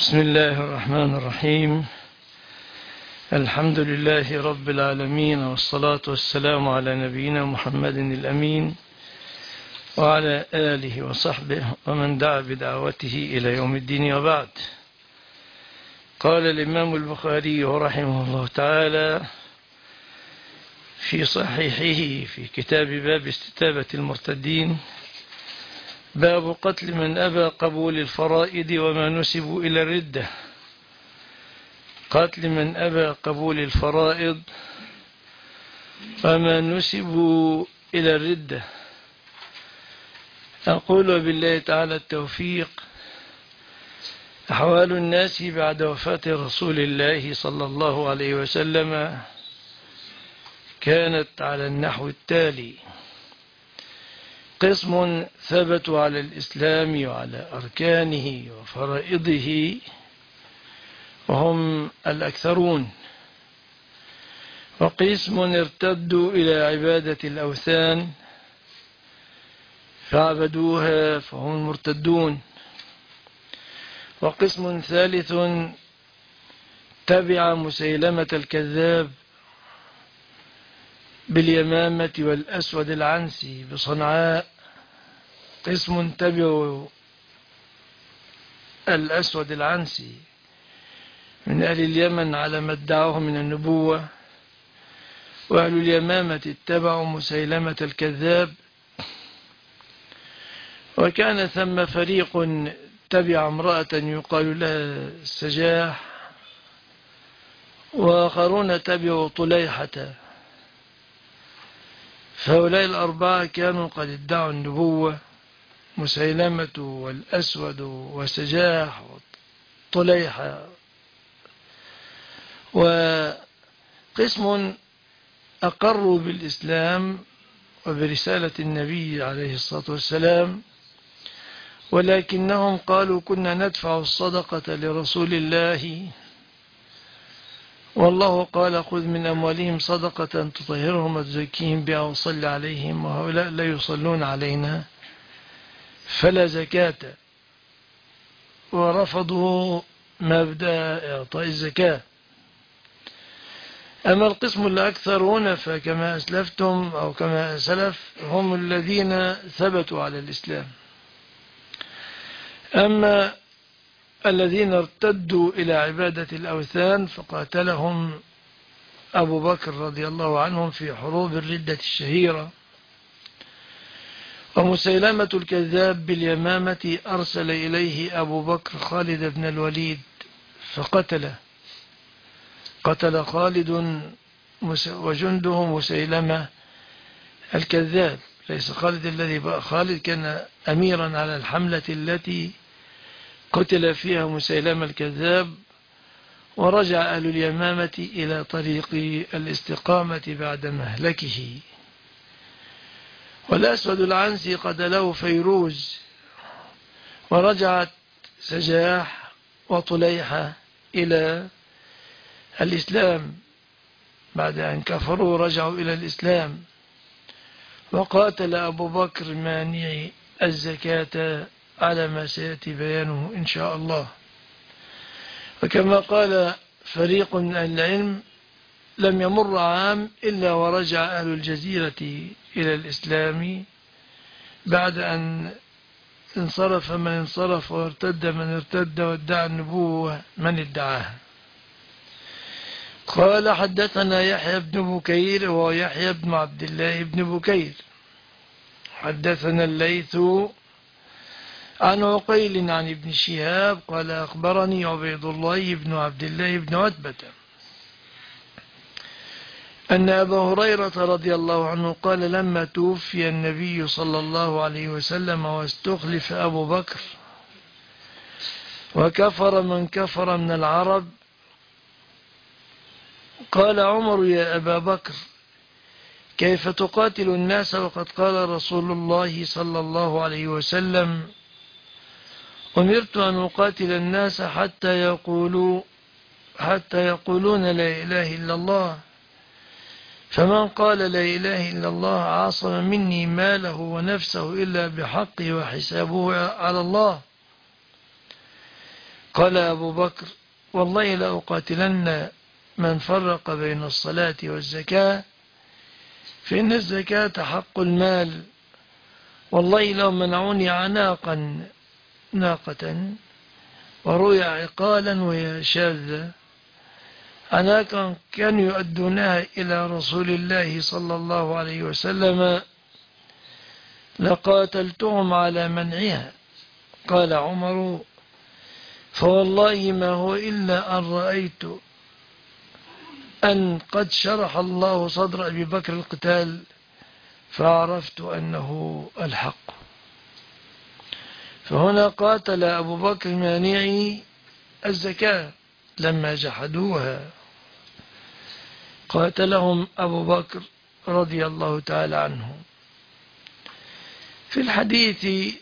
بسم الله الرحمن الرحيم. الحمد لله رب العالمين، والصلاة والسلام على نبينا محمد الأمين وعلى آله وصحبه ومن دعا بدعوته إلى يوم الدين، وبعد. قال الإمام البخاري رحمه الله تعالى في صحيحه في كتاب باب استتابة المرتدين: باب قتل من أبى قبول الفرائض وما نسبوا إلى الردة. قتل من أبى قبول الفرائض وما نسبوا إلى الردة. أقول بالله تعالى التوفيق. أحوال الناس بعد وفاة رسول الله صلى الله عليه وسلم كانت على النحو التالي: قسم ثبتوا على الإسلام وعلى أركانه وفرائضه وهم الأكثرون، وقسم ارتدوا إلى عبادة الأوثان فعبدوها فهم المرتدون، وقسم ثالث تبع مسيلمة الكذاب باليمامة والأسود العنسي بصنعاء. قسم تبع الأسود العنسي من أهل اليمن على ما ادعوه من النبوة، وأهل اليمامة اتبعوا مسيلمة الكذاب. وكان ثم فريق تبع امرأة يقال لها السجاح، وآخرون تبعوا طليحة. فهؤلاء الأربعة كانوا قد ادعوا النبوة: مسيلمة والأسود والسجاح وطليحة. وقسم أقروا بالإسلام وبرسالة النبي عليه الصلاة والسلام، ولكنهم قالوا: كنا ندفع الصدقة لرسول الله، والله قال: خذ من أموالهم صدقة تطهرهم وتزكيهم بها وصل عليهم، وهؤلاء لا يصلون علينا فلا زكاة. ورفضوا مبدأ إعطاء الزكاة. أما القسم الأكثرون فكما أسلفتم أو كما سلف هم الذين ثبتوا على الإسلام. أما الذين ارتدوا إلى عبادة الأوثان فقاتلهم أبو بكر رضي الله عنهم في حروب الردة الشهيرة. ومسيلمة الكذاب باليمامة أرسل إليه أبو بكر خالد بن الوليد فقتله. قتل خالد وجنده مسيلمة الكذاب، ليس خالد الذي بقى. خالد كان أميرا على الحملة التي قتل فيها مسيلمة الكذاب، ورجع أهل اليمامة إلى طريق الاستقامة بعد مهلكه. والأسود العنسي قتله فيروز، ورجعت سجاح وطليحة إلى الإسلام بعد أن كفروا، رجعوا إلى الإسلام. وقاتل أبو بكر مانع الزكاة على ما سيأتي بيانه إن شاء الله. وكما قال فريق من أهل العلم: لم يمر عام إلا ورجع أهل الجزيرة إلى الإسلام بعد أن انصرف من انصرف وارتد من ارتد وادعى النبوة من ادعاها. قال: حدثنا يحيى بن بكير وهو يحيى بن عبد الله بن بكير. حدثنا الليث عن عقيل عن ابن شهاب قال: أخبرني عبيد الله بن عبد الله بن عتبة أن أبا هريرة رضي الله عنه قال: لما توفي النبي صلى الله عليه وسلم واستخلف أبو بكر وكفر من كفر من العرب، قال عمر: يا أبا بكر، كيف تقاتل الناس وقد قال رسول الله صلى الله عليه وسلم: أمرت أن أقاتل الناس حتى يقولون لا إله إلا الله، فمن قال لا إله إلا الله عاصم مني ماله ونفسه إلا بحقه وحسابه على الله. قال أبو بكر: والله لأقاتلن من فرق بين الصلاة والزكاة، فإن الزكاة حق المال، والله لو منعوني ناقة وروي عقالا وهي شاذة، عناقا كانوا يؤدونها إلى رسول الله صلى الله عليه وسلم لقاتلتهم على منعها. قال عمر: فوالله ما هو إلا أن رأيت أن قد شرح الله صدر أبي بكر القتال فعرفت أنه الحق. فهنا قاتل أبو بكر مانعي الزكاة لما جحدوها، قاتلهم أبو بكر رضي الله تعالى عنه. في الحديث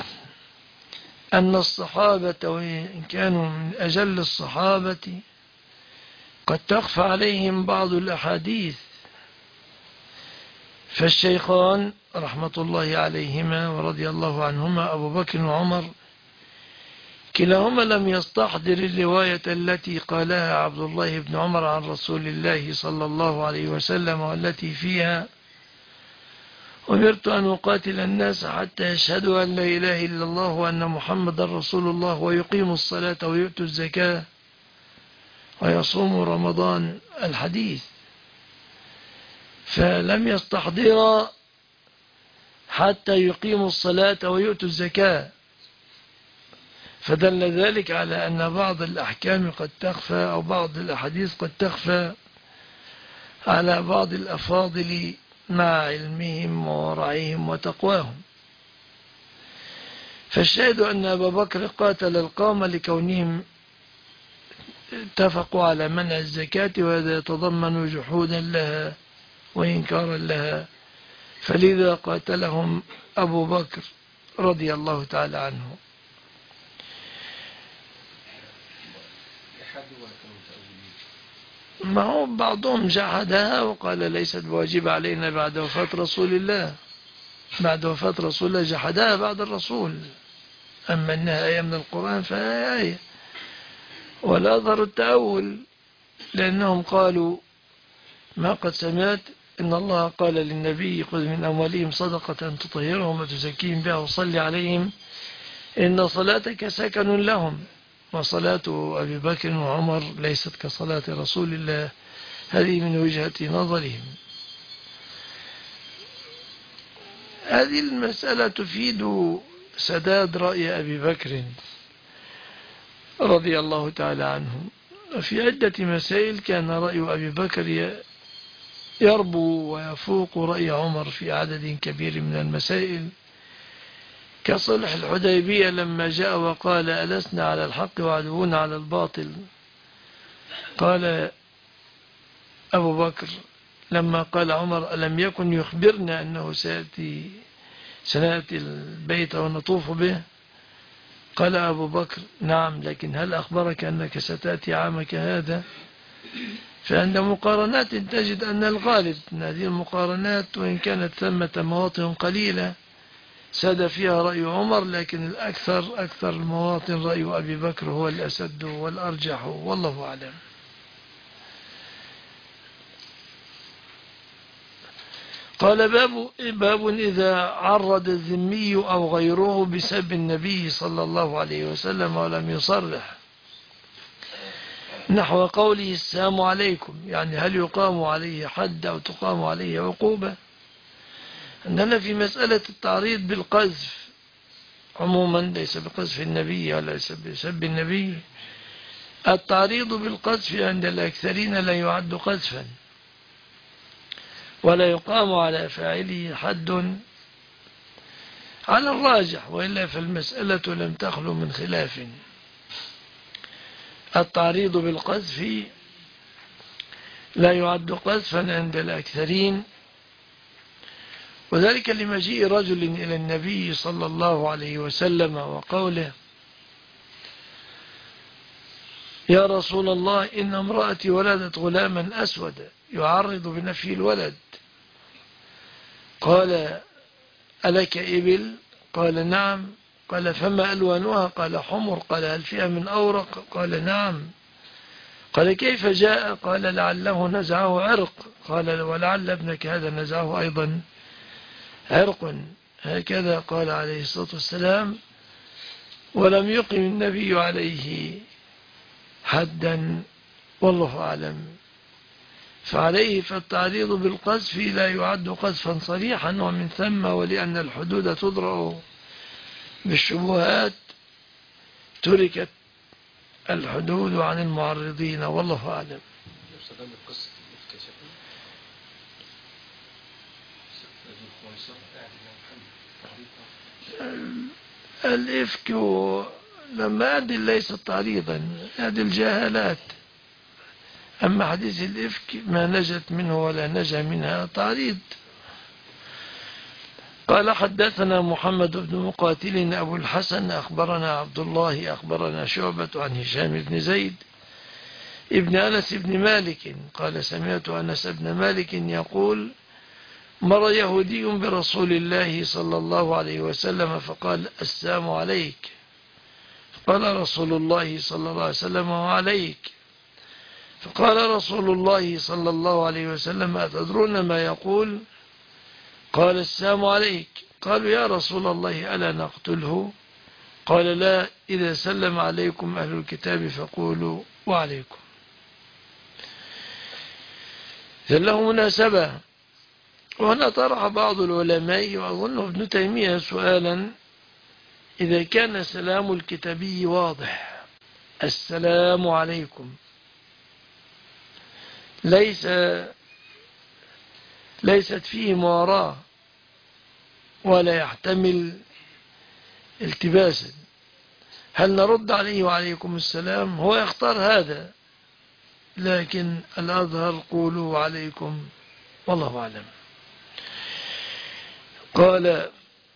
أن الصحابة وإن كانوا من أجل الصحابة قد تخفى عليهم بعض الأحاديث، فالشيخان رحمة الله عليهما ورضي الله عنهما أبو بكر وعمر كلاهما لم يستحضر الرواية التي قالها عبد الله بن عمر عن رسول الله صلى الله عليه وسلم، والتي فيها: أمرت أن أقاتل الناس حتى يشهدوا أن لا إله إلا الله وأن محمد رسول الله ويقيموا الصلاة ويؤتوا الزكاة ويصوموا رمضان، الحديث. فلم يستحضر حتى يقيموا الصلاة ويؤتوا الزكاة، فدل ذلك على أن بعض الأحكام قد تخفى أو بعض الأحاديث قد تخفى على بعض الأفاضل مع علمهم وورعهم وتقواهم. فالشاهد أن أبا بكر قاتل القوم لكونهم اتفقوا على منع الزكاة، وهذا يتضمن جحودا لها وإنكارا لها، فلذا قاتلهم أبو بكر رضي الله تعالى عنه. ما هو بعضهم جحدها وقال ليست بواجب علينا بعد وفاة رسول الله، بعد وفاة رسول الله جحدها بعد الرسول، أما أنها آية من القرآن فهي آية، ولا أظهر التأول، لأنهم قالوا: ما قد سمعت إن الله قال للنبي: خذ من أموالهم صدقة تطهرهم وتزكيهم بها وصل عليهم إن صلاتك سكن لهم. وصلاة أبي بكر وعمر ليست كصلاة رسول الله، هذه من وجهة نظرهم. هذه المسألة تفيد سداد رأي أبي بكر رضي الله تعالى عنه. في عدة مسائل كان رأي أبي بكر يربو ويفوق رأي عمر في عدد كبير من المسائل، كصلح الحديبية لما جاء وقال: ألسنا على الحق وعدونا على الباطل. قال أبو بكر لما قال عمر: ألم يكن يخبرنا أنه سنأتي البيت ونطوف به؟ قال أبو بكر: نعم، لكن هل أخبرك أنك ستأتي عامك هذا؟ فعند مقارنات تجد أن الغالب من هذه المقارنات، وإن كانت ثمة مواطن قليلة ساد فيها رأي عمر، لكن أكثر المواطن رأي أبي بكر هو الأسد والأرجح، والله أعلم. قال: باب إذا عرض الذمي أو غيره بسب النبي صلى الله عليه وسلم ولم يصرح، نحو قوله: السلام عليكم، يعني هل يقام عليه حد أو تقام عليه عقوبة؟ عندنا في مسألة التعريض بالقذف عموما، ليس بقذف النبي ولا بسب النبي، التعريض بالقذف عند الأكثرين لا يعد قذفا ولا يقام على فاعله حد على الراجح، وإلا فالمسألة لم تخلو من خلاف. التعريض بالقذف لا يعد قذفا عند الأكثرين، وذلك لمجيء رجل إلى النبي صلى الله عليه وسلم وقوله: يا رسول الله، إن امرأتي ولدت غلاما أسود يعرض بنفي الولد. قال: ألك إبل؟ قال: نعم. قال فما ألوانها؟ قال حمر. قال هل فيها من أورق؟ قال نعم. قال كيف جاء؟ قال لعله نزعه عرق. قال ولعل ابنك هذا نزعه أيضا عرق. هكذا قال عليه الصلاة والسلام. ولم يقم النبي عليه حدا، والله أعلم. فعليه فالتعريض بالقذف لا يعد قذفا صريحا، ومن ثم ولأن الحدود تدرأ بالشبهات تركت الحدود عن المعرضين، والله أعلم. الإفك لما أدل ليس تعريضا، هذه الجهالات. أما حديث الإفك ما نجت منه ولا نجا منها تعريض. قال حدثنا محمد بن مقاتل أبو الحسن أخبرنا عبد الله أخبرنا شعبة عن هشام بن زيد ابن أنس بن مالك قال سمعت أنس بن مالك يقول مر يهودي برسول الله صلى الله عليه وسلم فقال السلام عليك. قال رسول الله صلى الله عليه وسلم وعليك. فقال رسول الله صلى الله عليه وسلم أتدرون ما يقول؟ قال السلام عليك. قالوا يا رسول الله ألا نقتله؟ قال لا، إذا سلم عليكم أهل الكتاب فقولوا وعليكم. له مناسبة. وهنا طرح بعض العلماء وأظنه ابن تيمية سؤالا: إذا كان سلام الكتابي واضح، السلام عليكم، ليست فيه مواراة ولا يحتمل التباسا، هل نرد عليه وعليكم السلام؟ هو يختار هذا، لكن الأظهر قولوا عليكم، والله أعلم. قال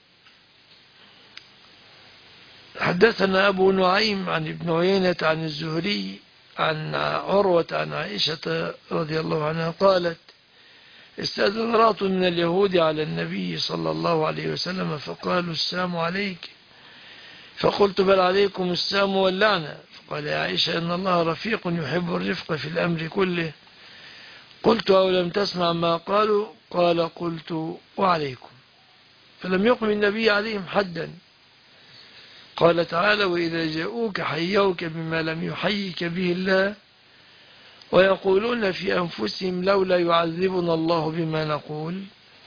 حدثنا أبو نعيم عن ابن عيينة عن الزهري عن عروة عن عائشة رضي الله عنها قالت استأذن رهط من اليهود على النبي صلى الله عليه وسلم فقالوا السلام عليك، فقلت بل عليكم السلام واللعنة. فقال يا عائشة إن الله رفيق يحب الرفق في الأمر كله. قلت أو لم تسمع ما قالوا؟ قال قلت وعليكم. فلم يقم النبي عليهم حدا. قال تعالى وإذا جاءوك حيوك بما لم يحيك به الله ويقولون في أنفسهم لولا يعذبنا الله بما نقول.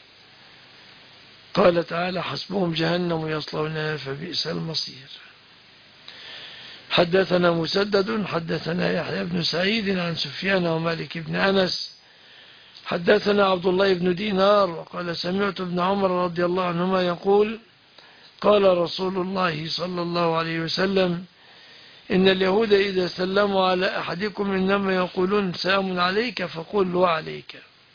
قال تعالى حسبهم جهنم يصلونها فبئس المصير. حدثنا مسدد حدثنا يحيى بن سعيد عن سفيان ومالك بن أنس حدثنا عبد الله بن دينار قال سمعت ابن عمر رضي الله عنهما يقول قال رسول الله صلى الله عليه وسلم إن اليهود إذا سلموا على أحدكم إنما يقولون سلام عليك فقل وعليك.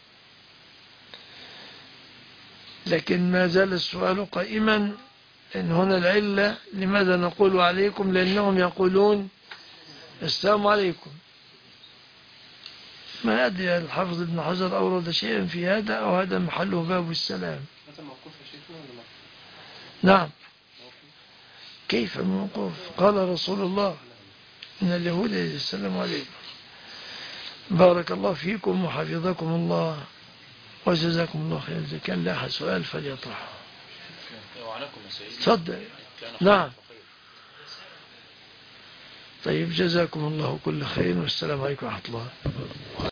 لكن ما زال السؤال قائما إن هنا العلة لماذا نقول عليكم؟ لأنهم يقولون السلام عليكم. ما أدري الحافظ ابن حجر أورد شيئا في هذا أو هذا محله باب السلام. نعم. كيف الموقوف؟ قال رسول الله إن اليهود السلام عليكم. بارك الله فيكم وحفظكم الله وجزاكم الله خير. إذا كان لا أحد سؤال فليطرحه. تفضل. نعم. طيب جزاكم الله كل خير والسلام عليكم ورحمة الله.